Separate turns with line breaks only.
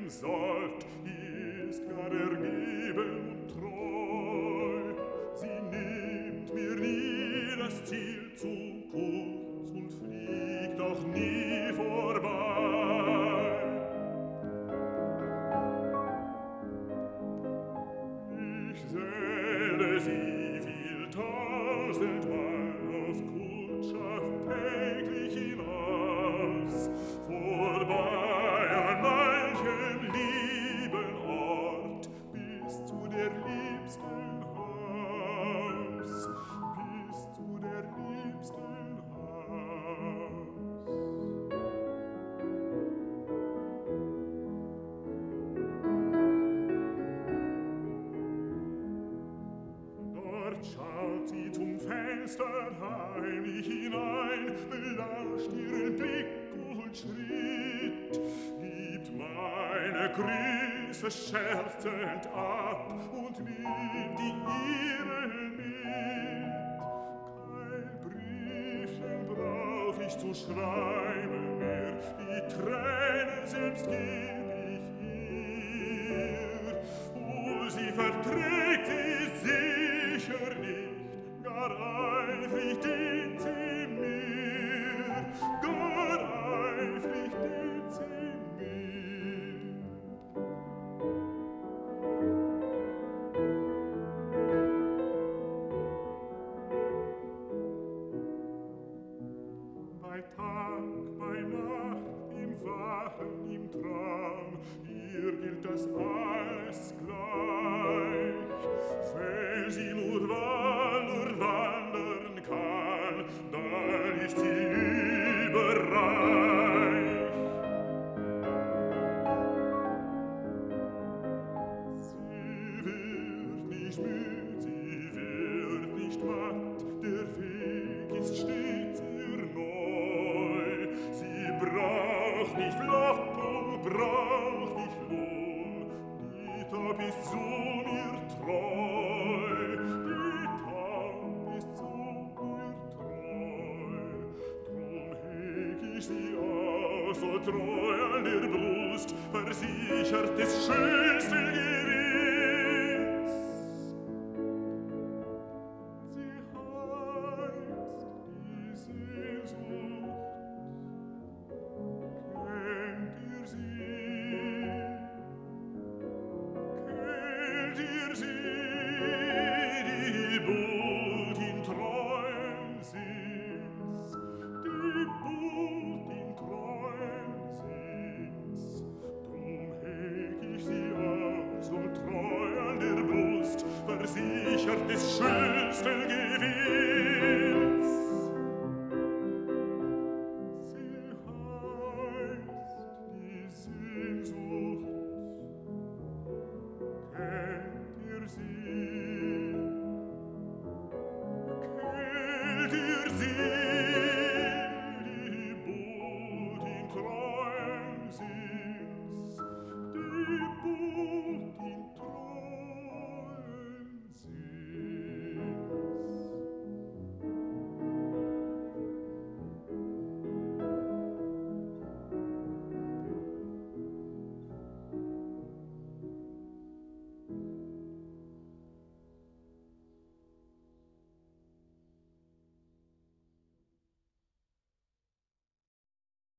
bleiben sollt, ist gar ergeben und treu. Sie nimmt mir nie das Ziel zu kurz und fliegt auch nie vorbei. Ich sende sie viel tausendmal auf Kundschaft täglich hinaus, vorbei an manchem lieben Ort, bis zu der liebsten Haus, bis zu der liebsten Haus. Dort schaut sie zum Fenster heimlich hinein, belauscht ihren Blick und Schritt, gibt meine Grüße scherzend ab und nimmt die ihren mit. Kein Briefchen brauch ich zu schreiben mehr, die Tränen selbst geb ich ihr. Oh, sie verträgt sie sicher nicht, gar eifrig dient sie mir, gar eifrig dient sie mir. Bei Tag, bei Nacht, im Wachen, im Traum, ihr gilt das alles gleich. Wenn sie nur wandern kann, dann ist sie überreich. Sie wird nicht müd, sie wird nicht matt, der Weg ist stets ihr neu. Sie braucht nicht Lob und braucht nicht Lohn, die Taub ist zu mir treu, die Taub ist zu mir treu. Drum heg ich sie auch so treu an der Brust, versichert des schönsten Gewiss. Sie heißt die Sehnsucht. Kennt ihr sie? Kennt ihr sie? Die Bult in treuen Sinns, die Bult in treuen Sinns. Drum heg ich sie auch so treu an der Brust, versichert des schönsten Gewiss.